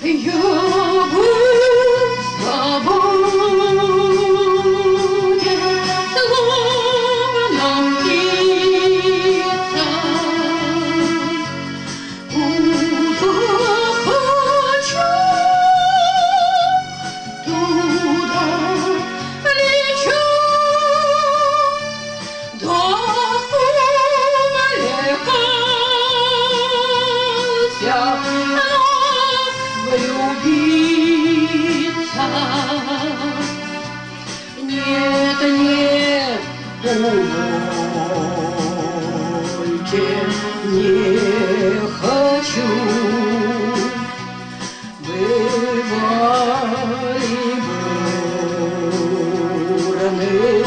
Я был свободен, словно птица. Куда хочу, туда лечу. Да увлекался влюбиться. Нет, нет, увольте, не хочу. Бывали бурные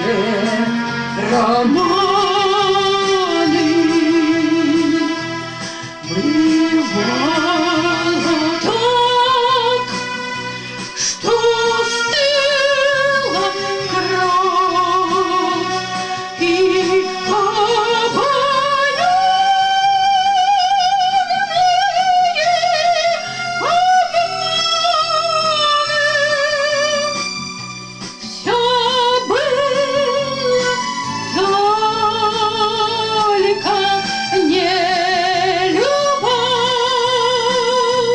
романы. Бывало так, что стыла кровь и все было только не любовь.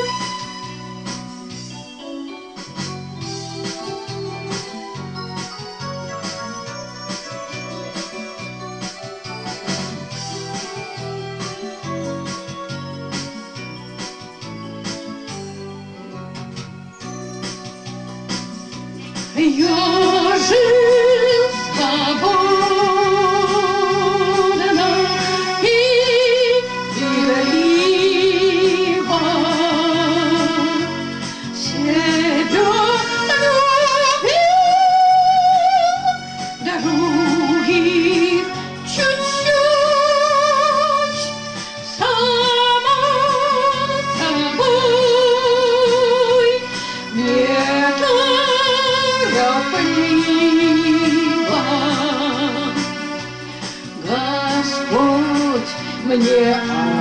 Я жил свободно и игриво, себя любил, других чуть-чуть, само собой, неторопливо. Господь мне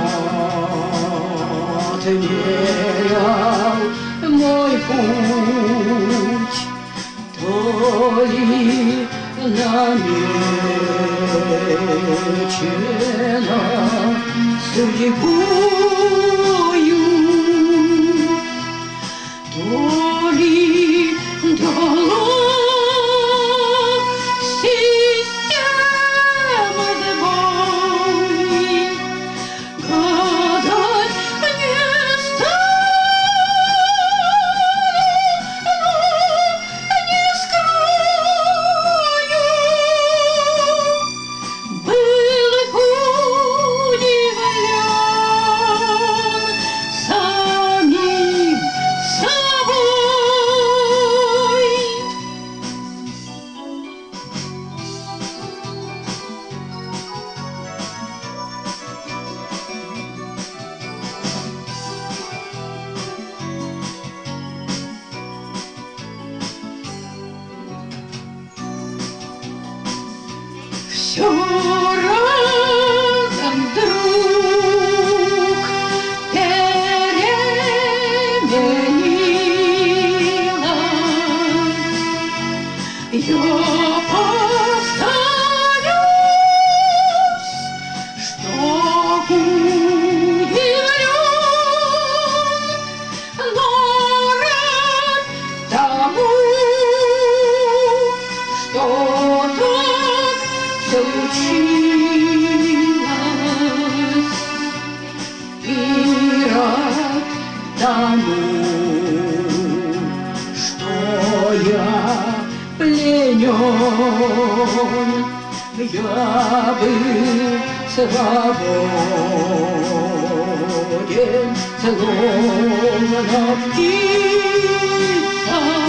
отмерял мой путь, то ли намечено судьбою, то ли дала система сбой. Гадать не стану, но не скрою. Был удивлен самим собой. Все разом вдруг переменилось. Я повторюсь, что удивлен, но рад тому, что так случилось, и рад тому, что я пленен. Я был свободен, словно птица.